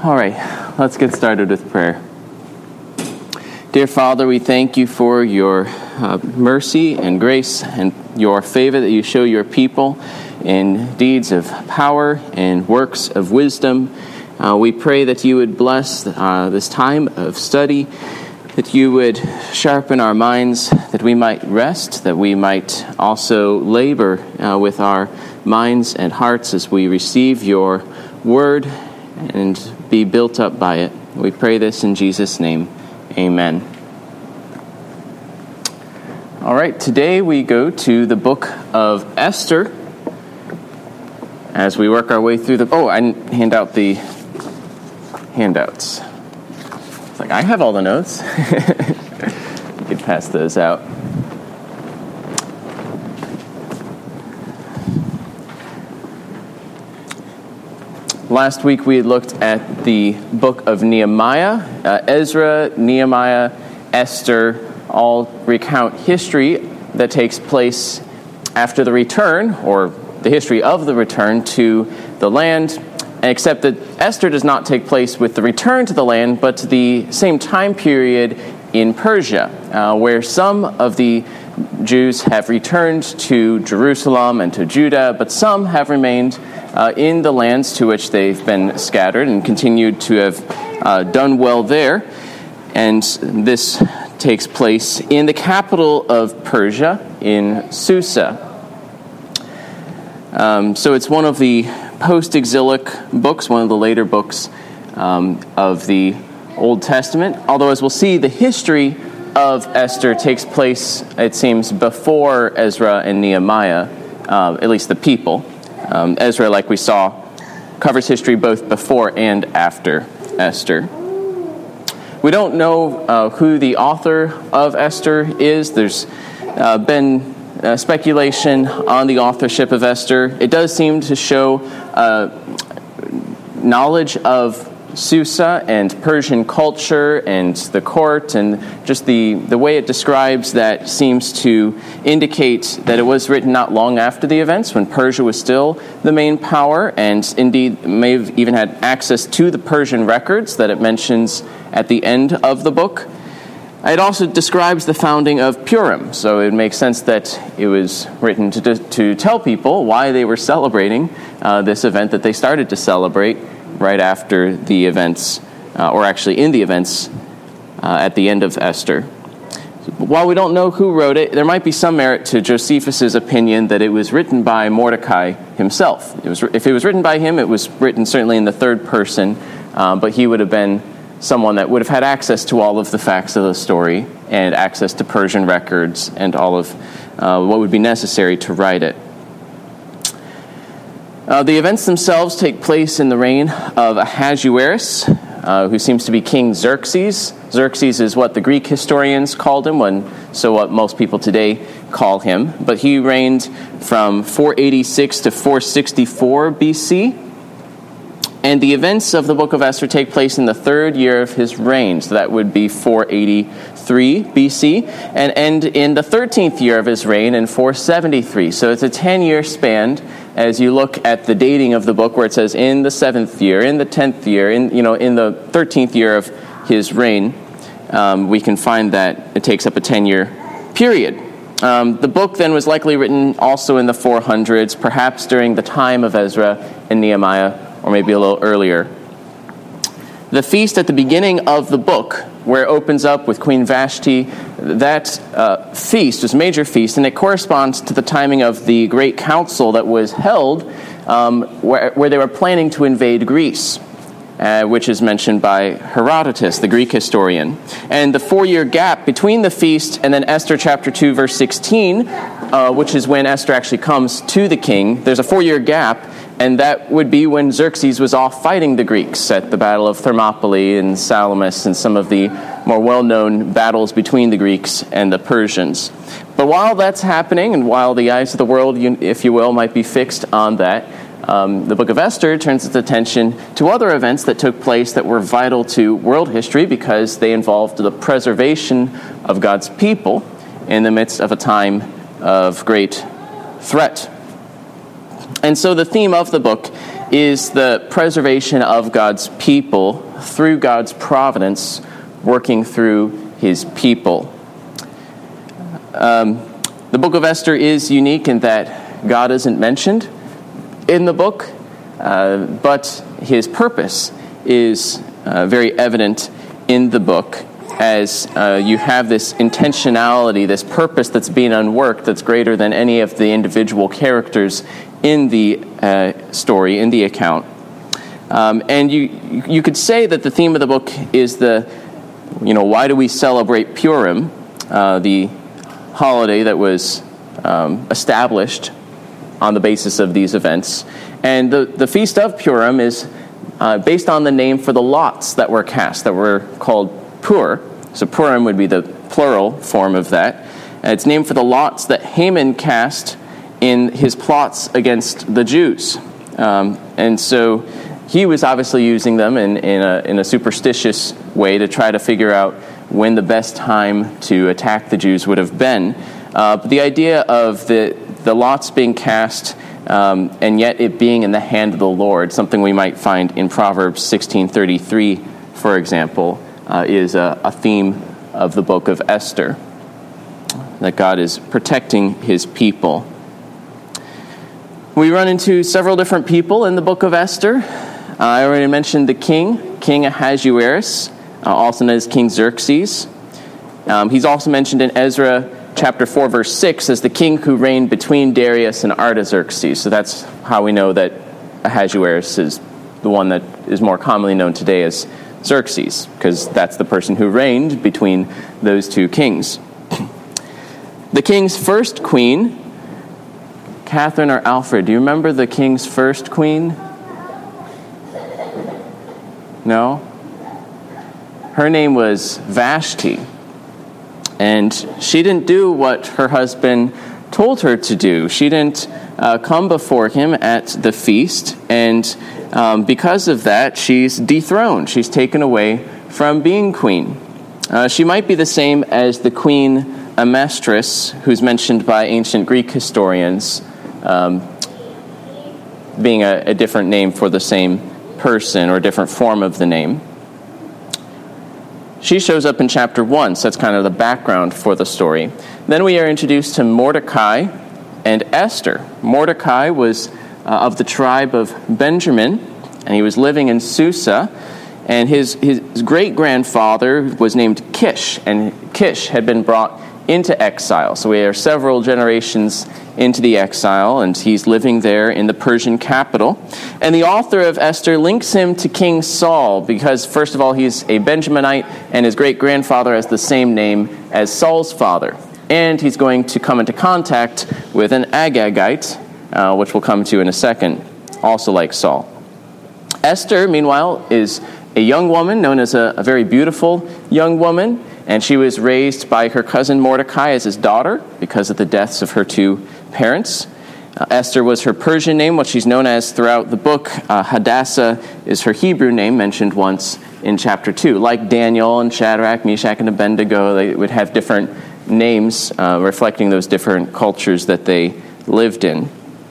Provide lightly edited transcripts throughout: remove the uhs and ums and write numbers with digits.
All right, let's get started with prayer. Dear Father, we thank you for your mercy and grace and your favor that you show your people in deeds of power and works of wisdom. We pray that you would bless this time of study, that you would sharpen our minds, that we might rest, that we might also labor with our minds and hearts as we receive your word and be built up by it. We pray this in Jesus' name. Amen. All right, today we go to the book of Esther as we work our way through I didn't hand out the handouts. It's like, I have all the notes. You could pass those out. Last week we looked at the book of Nehemiah. Ezra, Nehemiah, Esther all recount history that takes place after the return, or the history of the return to the land, except that Esther does not take place with the return to the land, but to the same time period in Persia, where some of the Jews have returned to Jerusalem and to Judah, but some have remained in the lands to which they've been scattered and continued to have done well there. And this takes place in the capital of Persia, in Susa. So it's one of the post-exilic books, one of the later books of the Old Testament. Although, as we'll see, the history of Esther takes place, it seems, before Ezra and Nehemiah, at least the people. Ezra, like we saw, covers history both before and after Esther. We don't know who the author of Esther is. There's been speculation on the authorship of Esther. It does seem to show knowledge of Susa and Persian culture and the court, and just the way it describes that seems to indicate that it was written not long after the events, when Persia was still the main power, and indeed may have even had access to the Persian records that it mentions at the end of the book. It also describes the founding of Purim, so it makes sense that it was written to tell people why they were celebrating this event that they started to celebrate right after the events, or actually in the events at the end of Esther. While we don't know who wrote it, there might be some merit to Josephus' opinion that it was written by Mordecai himself. If it was written by him, it was written certainly in the third person, but he would have been someone that would have had access to all of the facts of the story and access to Persian records and all of what would be necessary to write it. The events themselves take place in the reign of Ahasuerus, who seems to be King Xerxes. Xerxes is what the Greek historians called him, so what most people today call him. But he reigned from 486 to 464 BC. And the events of the book of Esther take place in the third year of his reign, so that would be 483 BC, and end in the 13th year of his reign in 473. So it's a 10-year span as you look at the dating of the book, where it says in the 7th year, in the 10th year, in the 13th year of his reign. We can find that it takes up a 10-year period. The book then was likely written also in the 400s, perhaps during the time of Ezra and Nehemiah, or maybe a little earlier. The feast at the beginning of the book, where it opens up with Queen Vashti, that feast was a major feast, and it corresponds to the timing of the great council that was held where they were planning to invade Greece, which is mentioned by Herodotus, the Greek historian. And the 4-year gap between the feast and then Esther chapter 2, verse 16, which is when Esther actually comes to the king, there's a 4-year gap, and that would be when Xerxes was off fighting the Greeks at the Battle of Thermopylae and Salamis and some of the more well-known battles between the Greeks and the Persians. But while that's happening, and while the eyes of the world, if you will, might be fixed on that, the book of Esther turns its attention to other events that took place that were vital to world history because they involved the preservation of God's people in the midst of a time of great threat. And so the theme of the book is the preservation of God's people through God's providence working through his people. The book of Esther is unique in that God isn't mentioned in the book, but his purpose is very evident in the book, as you have this intentionality, this purpose that's being unworked that's greater than any of the individual characters in the story, in the account. And you could say that the theme of the book is why do we celebrate Purim, the holiday that was established on the basis of these events. And the Feast of Purim is based on the name for the lots that were cast, that were called Pur. So Purim would be the plural form of that. And it's named for the lots that Haman cast in his plots against the Jews. And so he was obviously using them in a superstitious way to try to figure out when the best time to attack the Jews would have been. But the idea of the lots being cast and yet it being in the hand of the Lord, something we might find in Proverbs 16:33, for example, is a theme of the book of Esther, that God is protecting his people. We run into several different people in the book of Esther. I already mentioned the King Ahasuerus, also known as King Xerxes. He's also mentioned in Ezra chapter 4, verse 6, as the king who reigned between Darius and Artaxerxes. So that's how we know that Ahasuerus is the one that is more commonly known today as Xerxes, because that's the person who reigned between those two kings. The king's first queen, Catherine or Alfred, do you remember the king's first queen? No? Her name was Vashti. And she didn't do what her husband told her to do. She didn't come before him at the feast, and because of that, she's dethroned. She's taken away from being queen. She might be the same as the queen Amestris, who's mentioned by ancient Greek historians, being a different name for the same person or a different form of the name. She shows up in chapter 1, so that's kind of the background for the story. Then we are introduced to Mordecai and Esther. Mordecai was of the tribe of Benjamin, and he was living in Susa, and his great-grandfather was named Kish, and Kish had been brought into exile. So we are several generations into the exile, and he's living there in the Persian capital. And the author of Esther links him to King Saul because, first of all, he's a Benjaminite, and his great-grandfather has the same name as Saul's father. And he's going to come into contact with an Agagite, which we'll come to in a second, also like Saul. Esther, meanwhile, is a young woman known as a very beautiful young woman, and she was raised by her cousin Mordecai as his daughter because of the deaths of her two parents. Esther was her Persian name, what she's known as throughout the book. Hadassah is her Hebrew name, mentioned once in chapter 2. Like Daniel and Shadrach, Meshach, and Abednego, they would have different names reflecting those different cultures that they lived in.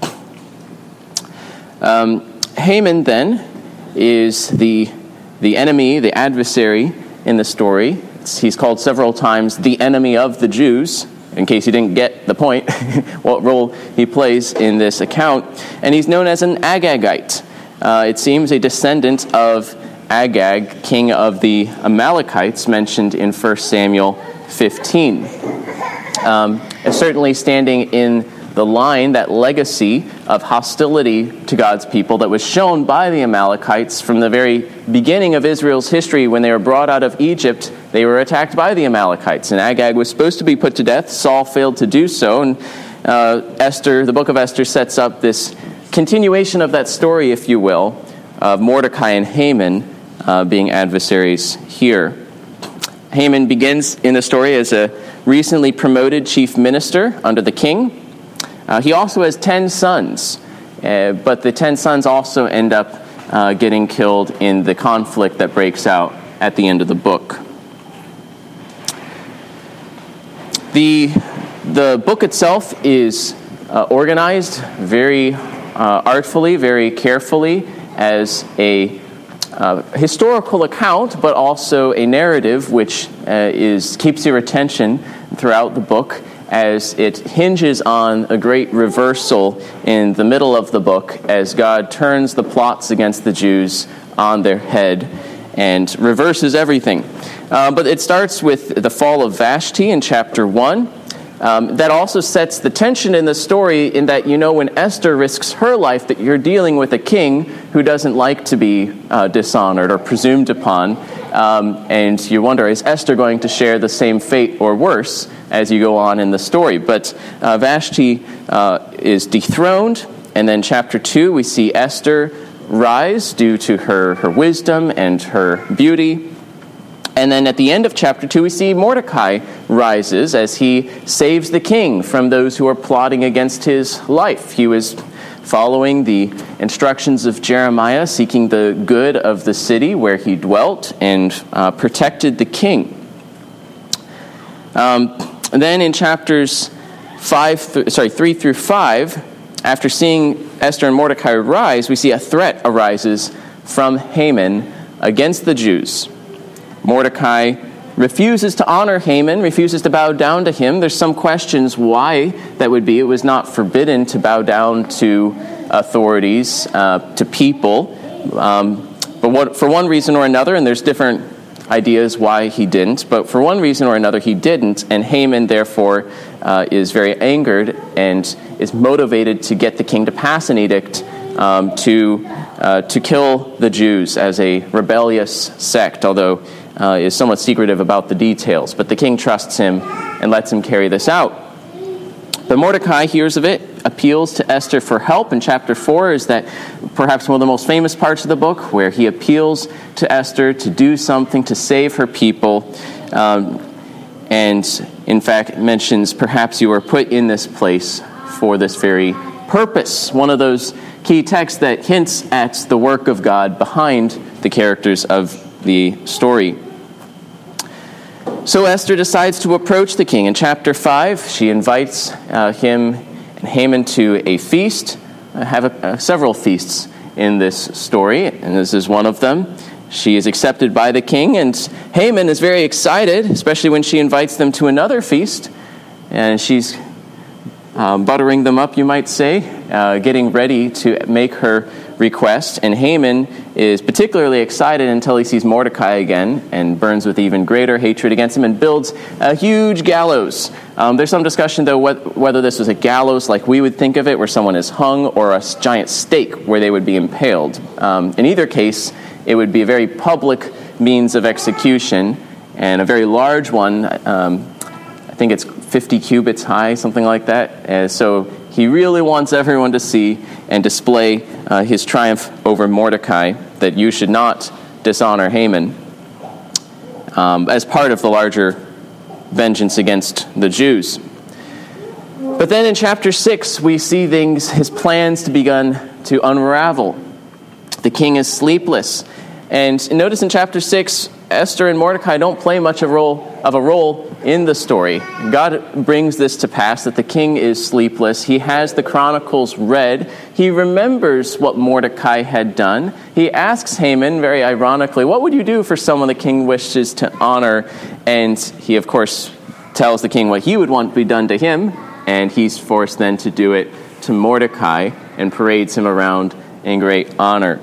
Haman, then, is the enemy, the adversary in the story. He's called several times the enemy of the Jews, in case you didn't get the point, what role he plays in this account. And he's known as an Agagite. It seems a descendant of Agag, king of the Amalekites, mentioned in 1 Samuel 15. Certainly standing in the line, that legacy of hostility to God's people that was shown by the Amalekites from the very beginning of Israel's history. When they were brought out of Egypt, they were attacked by the Amalekites, and Agag was supposed to be put to death. Saul failed to do so, and Esther, the book of Esther, sets up this continuation of that story, if you will, of Mordecai and Haman being adversaries here. Haman begins in the story as a recently promoted chief minister under the king. He also has 10 sons, but the 10 sons also end up getting killed in the conflict that breaks out at the end of the book. The book itself is organized very artfully, very carefully, as a historical account, but also a narrative which keeps your attention throughout the book, as it hinges on a great reversal in the middle of the book as God turns the plots against the Jews on their head and reverses everything. But it starts with the fall of Vashti in chapter 1. That also sets the tension in the story in that, when Esther risks her life, that you're dealing with a king who doesn't like to be dishonored or presumed upon. And you wonder, is Esther going to share the same fate or worse as you go on in the story? But Vashti is dethroned, and then chapter 2, we see Esther rise due to her wisdom and her beauty. And then at the end of chapter 2, we see Mordecai rises as he saves the king from those who are plotting against his life. He was following the instructions of Jeremiah, seeking the good of the city where he dwelt, and protected the king. And then in chapters 3 through 5, after seeing Esther and Mordecai rise, we see a threat arises from Haman against the Jews. Mordecai refuses to honor Haman, refuses to bow down to him. There's some questions why that would be. It was not forbidden to bow down to authorities, to people. But for one reason or another, and there's different ideas why he didn't, but for one reason or another he didn't, and Haman therefore is very angered and is motivated to get the king to pass an edict to kill the Jews as a rebellious sect, although is somewhat secretive about the details. But the king trusts him and lets him carry this out. But Mordecai hears of it, appeals to Esther for help. In chapter 4 is that perhaps one of the most famous parts of the book, where he appeals to Esther to do something to save her people, and in fact mentions, perhaps you are put in this place for this very purpose. One of those key texts that hints at the work of God behind the characters of the story. So Esther decides to approach the king. In chapter 5, she invites him and Haman to a feast. I have several feasts in this story, and this is one of them. She is accepted by the king, and Haman is very excited, especially when she invites them to another feast. And she's buttering them up, you might say, getting ready to make her request. And Haman is particularly excited until he sees Mordecai again and burns with even greater hatred against him and builds a huge gallows. There's some discussion, though, whether this was a gallows like we would think of it, where someone is hung, or a giant stake where they would be impaled. In either case, it would be a very public means of execution, and a very large one. I think it's 50 cubits high, something like that. And so he really wants everyone to see and display his triumph over Mordecai, that you should not dishonor Haman, as part of the larger vengeance against the Jews. But then in chapter 6, we see his plans to begun to unravel. The king is sleepless. And notice in chapter 6, Esther and Mordecai don't play much of a role in the story. God brings this to pass, that the king is sleepless. He has the Chronicles read. He remembers what Mordecai had done. He asks Haman, very ironically, what would you do for someone the king wishes to honor? And he, of course, tells the king what he would want to be done to him, and he's forced then to do it to Mordecai and parades him around in great honor.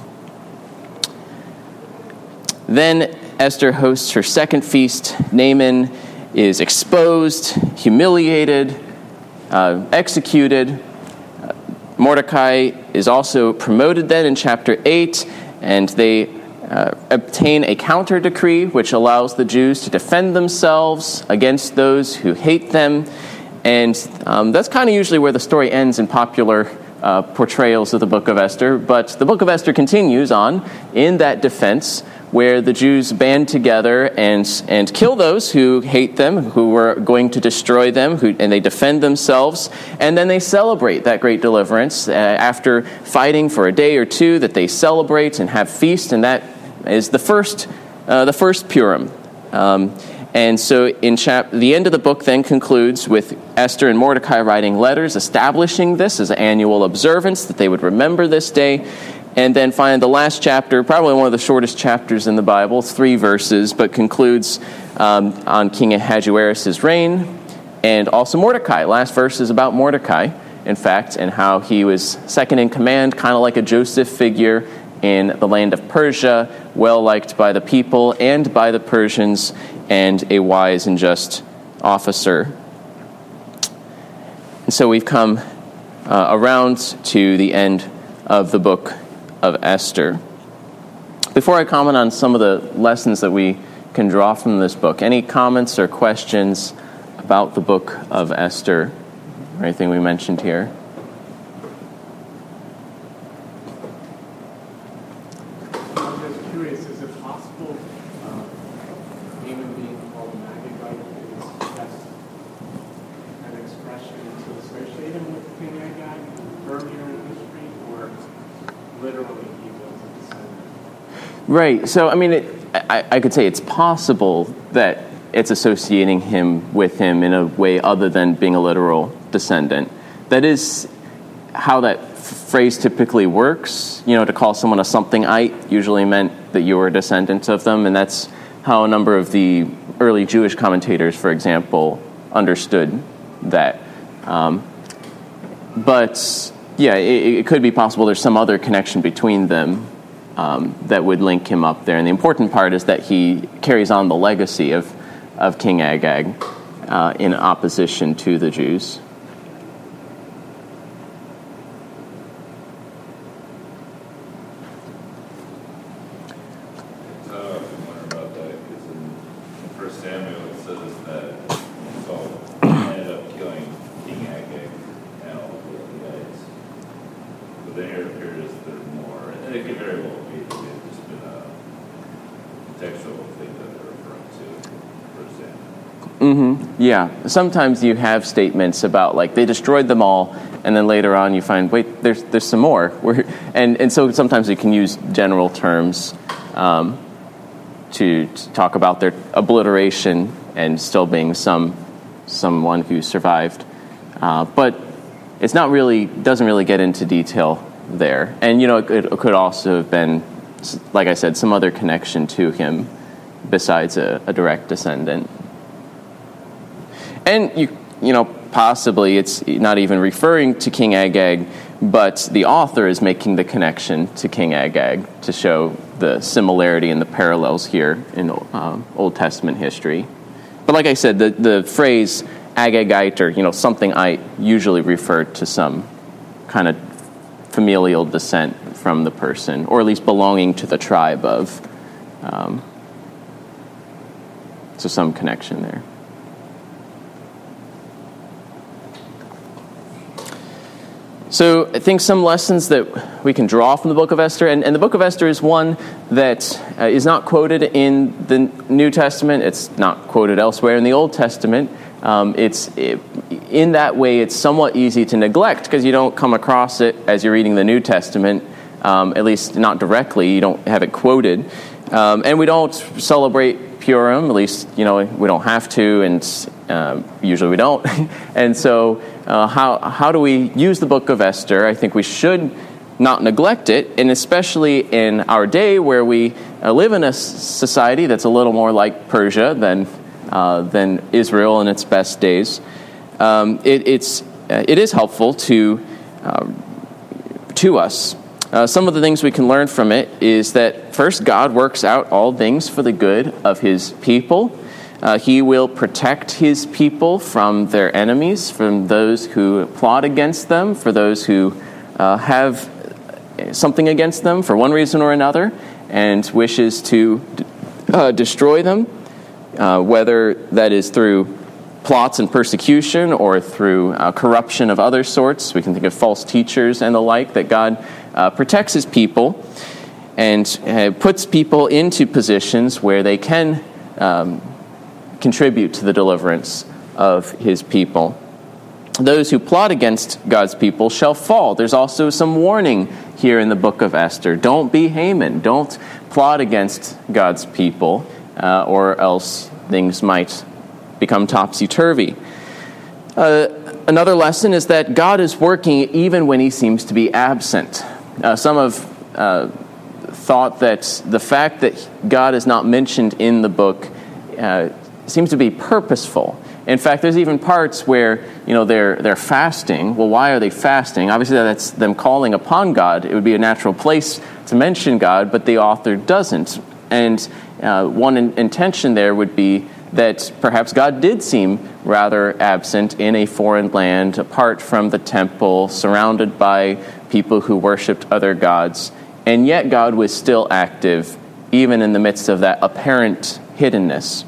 Then Esther hosts her second feast. Naaman is exposed, humiliated, executed. Mordecai is also promoted then in chapter 8, and they obtain a counter decree which allows the Jews to defend themselves against those who hate them. And that's kind of usually where the story ends in popular portrayals of the book of Esther. But the book of Esther continues on in that defense, where the Jews band together and kill those who hate them, who were going to destroy them, and they defend themselves. And then they celebrate that great deliverance. After fighting for a day or two, that they celebrate and have feast, and that is the first Purim. And so the end of the book then concludes with Esther and Mordecai writing letters establishing this as an annual observance, that they would remember this day. And then finally, the last chapter, probably one of the shortest chapters in the Bible, 3 verses, but concludes on King Ahasuerus' reign. And also Mordecai. Last verse is about Mordecai, in fact, and how he was second in command, kind of like a Joseph figure in the land of Persia, well-liked by the people and by the Persians, and a wise and just officer. And so we've come around to the end of the book of Esther. Before I comment on some of the lessons that we can draw from this book, any comments or questions about the book of Esther or anything we mentioned here? I'm just curious, is it possible Haman being called an Agagite is just an expression to associate him with King Agag earlier in history, or literally he was a descendant? Right. So, I mean, I could say it's possible that it's associating him with him in a way other than being a literal descendant. That is how that phrase typically works. You know, to call someone a somethingite usually meant that you were a descendant of them, and that's how a number of the early Jewish commentators, for example, understood that. But, yeah, it could be possible there's some other connection between them that would link him up there. And the important part is that he carries on the legacy of King Agag in opposition to the Jews. I wonder about that, because in 1 Samuel it says that Saul ended up killing King Agag and all the Israelites. But then here it appears there's more, and it could very well be that it's just been a textual thing that they're referring to in 1 Samuel. Mm-hmm. Yeah. Sometimes you have statements about, like, they destroyed them all, and then later on you find, wait, there's some more. And so sometimes you can use general terms to talk about their obliteration and still being someone who survived. But it's not really, doesn't really get into detail there. And, you know, it could also have been, like I said, some other connection to him besides a direct descendant. And, you know, possibly it's not even referring to King Agag, but the author is making the connection to King Agag to show the similarity and the parallels here in Old Testament history. But like I said, the phrase Agagite or, you know, somethingite usually referred to some kind of familial descent from the person, or at least belonging to the tribe of. So some connection there. So I think some lessons that we can draw from the book of Esther, and the book of Esther is one that is not quoted in the New Testament. It's not quoted elsewhere in the Old Testament. In that way, it's somewhat easy to neglect because you don't come across it as you're reading the New Testament, at least not directly. You don't have it quoted. And we don't celebrate Purim, at least, you know, we don't have to, and usually we don't. And so how do we use the book of Esther? I think we should not neglect it, and especially in our day where we live in a society that's a little more like Persia than Israel in its best days. It is helpful to us. Some of the things we can learn from it is that, first, God works out all things for the good of his people. He will protect his people from their enemies, from those who plot against them, for those who have something against them for one reason or another, and wishes to destroy them, whether that is through plots and persecution or through corruption of other sorts. We can think of false teachers and the like, that God protects his people and puts people into positions where they can contribute to the deliverance of his people. Those who plot against God's people shall fall. There's also some warning here in the book of Esther. Don't be Haman. Don't plot against God's people, or else things might become topsy-turvy. Another lesson is that God is working even when he seems to be absent. Some have thought that the fact that God is not mentioned in the book seems to be purposeful. In fact, there's even parts where, they're fasting. Well, why are they fasting? Obviously, that's them calling upon God. It would be a natural place to mention God, but the author doesn't. And one intention there would be that perhaps God did seem rather absent in a foreign land, apart from the temple, surrounded by people who worshipped other gods, and yet God was still active, even in the midst of that apparent hiddenness.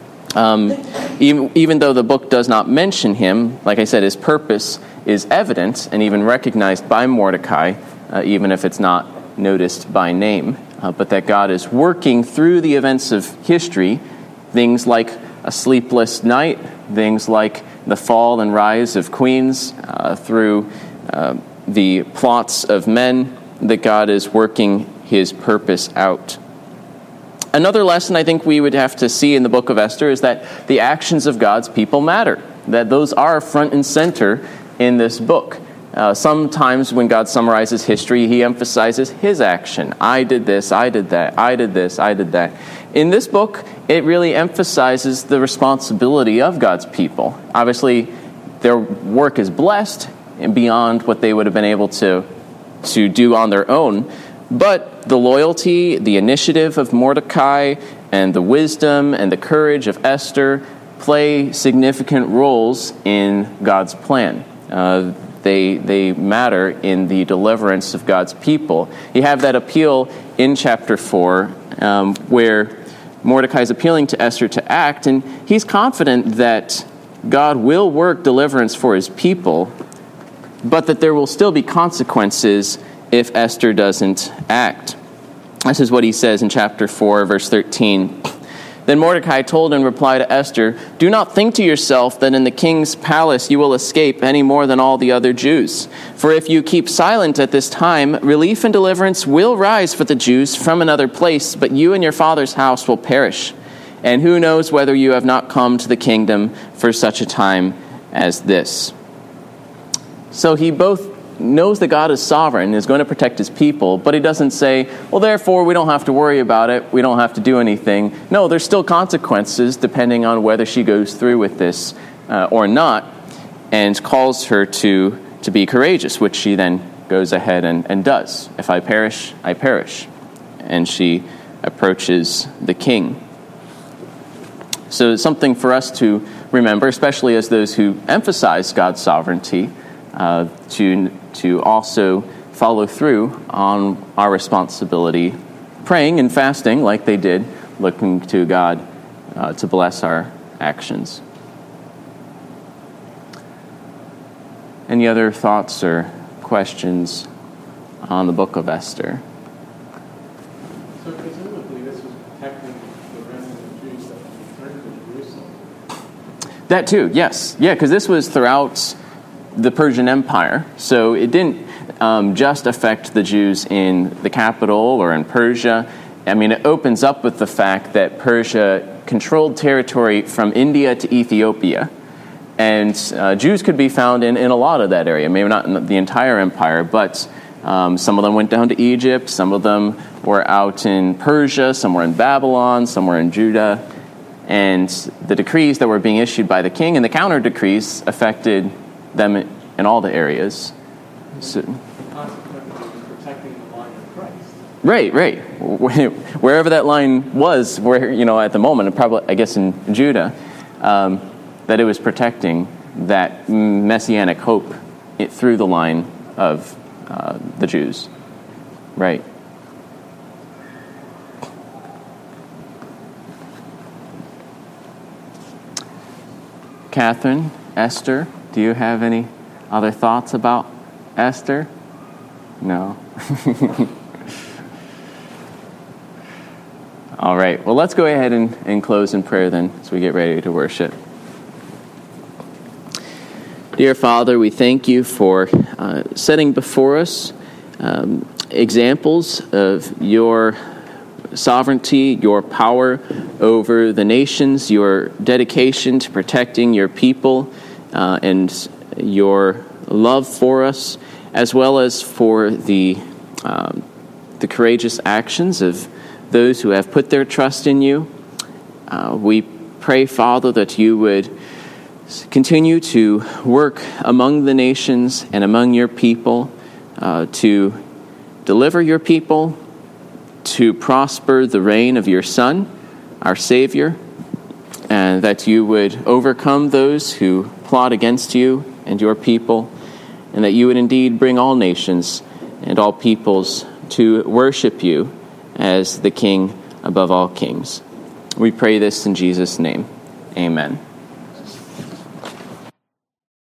Even though the book does not mention him, like I said, his purpose is evident and even recognized by Mordecai, even if it's not noticed by name, but that God is working through the events of history, things like a sleepless night, things like the fall and rise of queens, through the plots of men, that God is working his purpose out. Another lesson I think we would have to see in the book of Esther is that the actions of God's people matter, that those are front and center in this book. Sometimes when God summarizes history, he emphasizes his action. I did this, I did that, I did this, I did that. In this book, it really emphasizes the responsibility of God's people. Obviously, their work is blessed and beyond what they would have been able to do on their own. But the loyalty, the initiative of Mordecai, and the wisdom and the courage of Esther play significant roles in God's plan. They matter in the deliverance of God's people. You have that appeal in chapter 4, where Mordecai is appealing to Esther to act, and he's confident that God will work deliverance for his people, but that there will still be consequences if Esther doesn't act. This is what he says in chapter 4, verse 13. Then Mordecai told in reply to Esther, "Do not think to yourself that in the king's palace you will escape any more than all the other Jews. For if you keep silent at this time, relief and deliverance will rise for the Jews from another place, but you and your father's house will perish. And who knows whether you have not come to the kingdom for such a time as this." So he both knows that God is sovereign and is going to protect his people, but he doesn't say, well, therefore, we don't have to worry about it. We don't have to do anything. No, there's still consequences depending on whether she goes through with this or not, and calls her to be courageous, which she then goes ahead and does. If I perish, I perish. And she approaches the king. So it's something for us to remember, especially as those who emphasize God's sovereignty, to also follow through on our responsibility, praying and fasting like they did, looking to God to bless our actions. Any other thoughts or questions on the book of Esther? So presumably this was protecting the remnant of Jews that returned to Jerusalem. That too, yes. Yeah, because this was throughout the Persian Empire. So it didn't just affect the Jews in the capital or in Persia. I mean, it opens up with the fact that Persia controlled territory from India to Ethiopia. And Jews could be found in a lot of that area. Maybe not in the entire empire, but some of them went down to Egypt. Some of them were out in Persia. Some were in Babylon. Some were in Judah. And the decrees that were being issued by the king and the counter decrees affected them in all the areas. So, Consequently, protecting the line of Christ. Right. Wherever that line was, where at the moment, and probably I guess in Judah, that it was protecting that messianic hope through the line of the Jews. Right. Catherine, Esther, do you have any other thoughts about Esther? No. All right. Well, let's go ahead and close in prayer then as we get ready to worship. Dear Father, we thank you for setting before us examples of your sovereignty, your power over the nations, your dedication to protecting your people, and your love for us, as well as for the courageous actions of those who have put their trust in you. We pray, Father, that you would continue to work among the nations and among your people to deliver your people, to prosper the reign of your Son, our Savior, and that you would overcome those who plot against you and your people, and that you would indeed bring all nations and all peoples to worship you as the King above all kings. We pray this in Jesus' name. Amen.